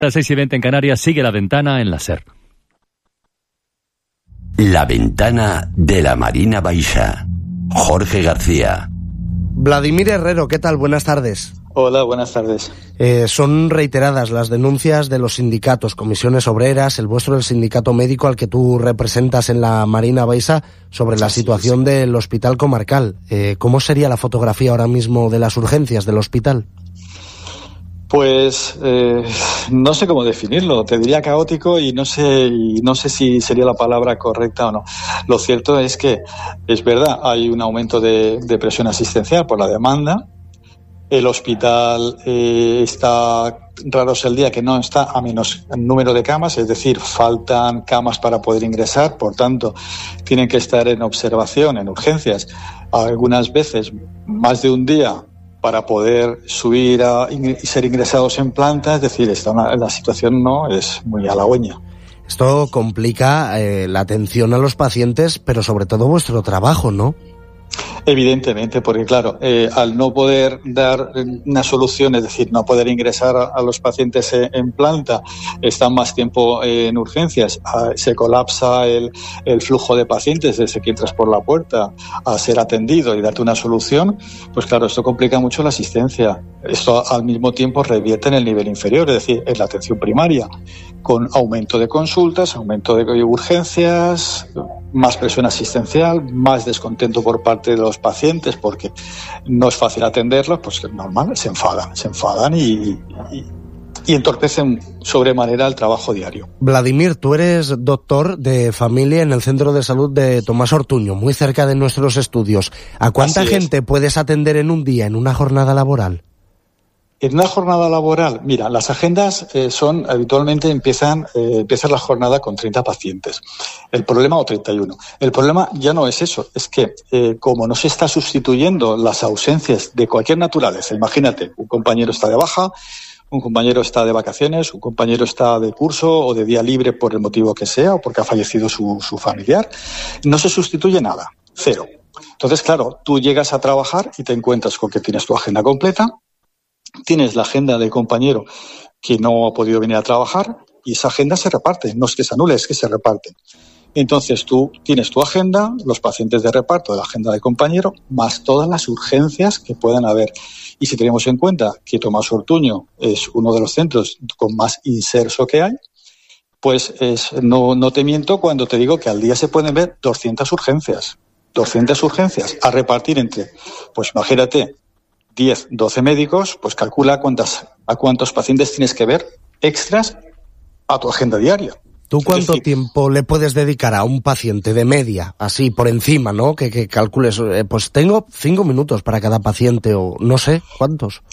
Las 6:20 en Canarias, sigue La Ventana en la SER. La Ventana de la Marina Baixa. Jorge García. Vladimir Herrero, ¿qué tal? Buenas tardes. Hola, buenas tardes. Son reiteradas las denuncias de los sindicatos, comisiones obreras, el vuestro, el sindicato médico al que tú representas en la Marina Baixa, sobre la situación del hospital comarcal. ¿Cómo sería la fotografía ahora mismo de las urgencias del hospital? Pues no sé cómo definirlo, te diría caótico y no sé si sería la palabra correcta o no. Lo cierto es que es verdad, hay un aumento de presión asistencial por la demanda. El hospital está, raro es el día que no está a menos número de camas, es decir, faltan camas para poder ingresar, por tanto, tienen que estar en observación, en urgencias, algunas veces más de un día para poder subir y ser ingresados en planta, es decir, la situación no es muy halagüeña. Esto complica la atención a los pacientes, pero sobre todo vuestro trabajo, ¿no? Evidentemente, porque claro, al no poder dar una solución, es decir, no poder ingresar a los pacientes en planta, están más tiempo en urgencias, se colapsa el flujo de pacientes desde que entras por la puerta a ser atendido y darte una solución, pues claro, esto complica mucho la asistencia. Esto al mismo tiempo revierte en el nivel inferior, es decir, en la atención primaria, con aumento de consultas, aumento de urgencias, más presión asistencial, más descontento por parte de los pacientes porque no es fácil atenderlos, pues es normal, se enfadan y entorpecen sobremanera el trabajo diario. Vladimir, tú eres doctor de familia en el Centro de Salud de Tomás Ortuño, muy cerca de nuestros estudios. ¿A cuánta gente puedes atender en un día, en una jornada laboral? En una jornada laboral, mira, las agendas habitualmente empiezan la jornada con 30 pacientes. El problema, o 31. El problema ya no es eso, es que como no se está sustituyendo las ausencias de cualquier naturaleza, imagínate, un compañero está de baja, un compañero está de vacaciones, un compañero está de curso o de día libre por el motivo que sea o porque ha fallecido su familiar, no se sustituye nada, cero. Entonces, claro, tú llegas a trabajar y te encuentras con que tienes tu agenda completa, tienes la agenda del compañero que no ha podido venir a trabajar y esa agenda se reparte, no es que se anule, es que se reparte. Entonces tú tienes tu agenda, los pacientes de reparto de la agenda del compañero, más todas las urgencias que puedan haber. Y si tenemos en cuenta que Tomás Ortuño es uno de los centros con más inserso que hay, pues no te miento cuando te digo que al día se pueden ver 200 urgencias. 200 urgencias a repartir entre, pues imagínate, 10, 12 médicos, pues calcula a cuántos pacientes tienes que ver extras a tu agenda diaria. ¿Tú cuánto tiempo le puedes dedicar a un paciente de media, así por encima, ¿no? Que calcules, pues tengo 5 minutos para cada paciente o no sé, ¿cuántos?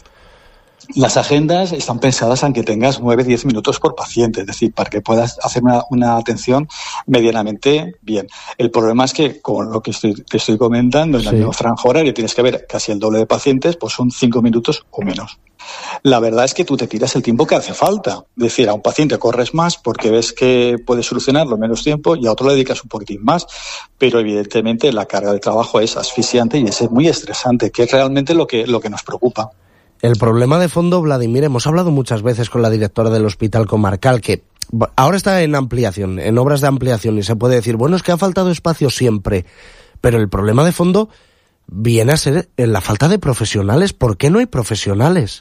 Las agendas están pensadas en que tengas 9-10 minutos por paciente, es decir, para que puedas hacer una atención medianamente bien. El problema es que, con lo que te estoy comentando, en la misma franja horaria tienes que ver casi el doble de pacientes, pues son 5 minutos o menos. La verdad es que tú te tiras el tiempo que hace falta. Es decir, a un paciente corres más porque ves que puedes solucionarlo en menos tiempo y a otro le dedicas un poquitín más. Pero evidentemente la carga de trabajo es asfixiante y es muy estresante, que es realmente lo que nos preocupa. El problema de fondo, Vladimir, hemos hablado muchas veces con la directora del Hospital Comarcal, que ahora está en ampliación, en obras de ampliación, y se puede decir, bueno, es que ha faltado espacio siempre, pero el problema de fondo viene a ser la falta de profesionales. ¿Por qué no hay profesionales?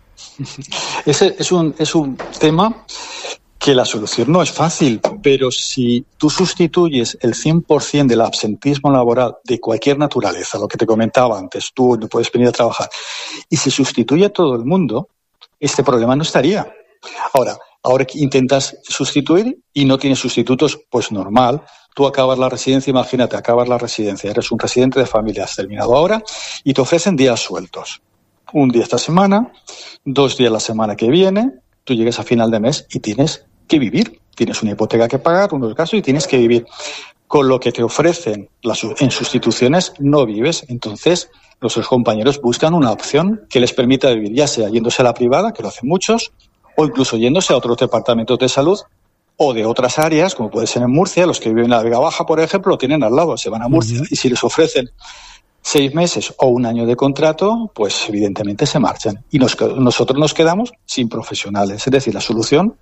Ese es un tema que la solución no es fácil, pero si tú sustituyes el 100% del absentismo laboral de cualquier naturaleza, lo que te comentaba antes, tú no puedes venir a trabajar, y se sustituye a todo el mundo, este problema no estaría. Ahora intentas sustituir y no tienes sustitutos, pues normal. Tú acabas la residencia, imagínate, eres un residente de familia, has terminado ahora, y te ofrecen días sueltos. Un día esta semana, 2 días la semana que viene, tú llegas a final de mes y tienes que vivir. Tienes una hipoteca que pagar, unos gastos y tienes que vivir. Con lo que te ofrecen en sustituciones no vives. Entonces, nuestros compañeros buscan una opción que les permita vivir, ya sea yéndose a la privada, que lo hacen muchos, o incluso yéndose a otros departamentos de salud o de otras áreas, como puede ser en Murcia. Los que viven en la Vega Baja, por ejemplo, lo tienen al lado, se van a Murcia. Y si les ofrecen 6 meses o un año de contrato, pues evidentemente se marchan. Y nosotros nos quedamos sin profesionales. Es decir, la solución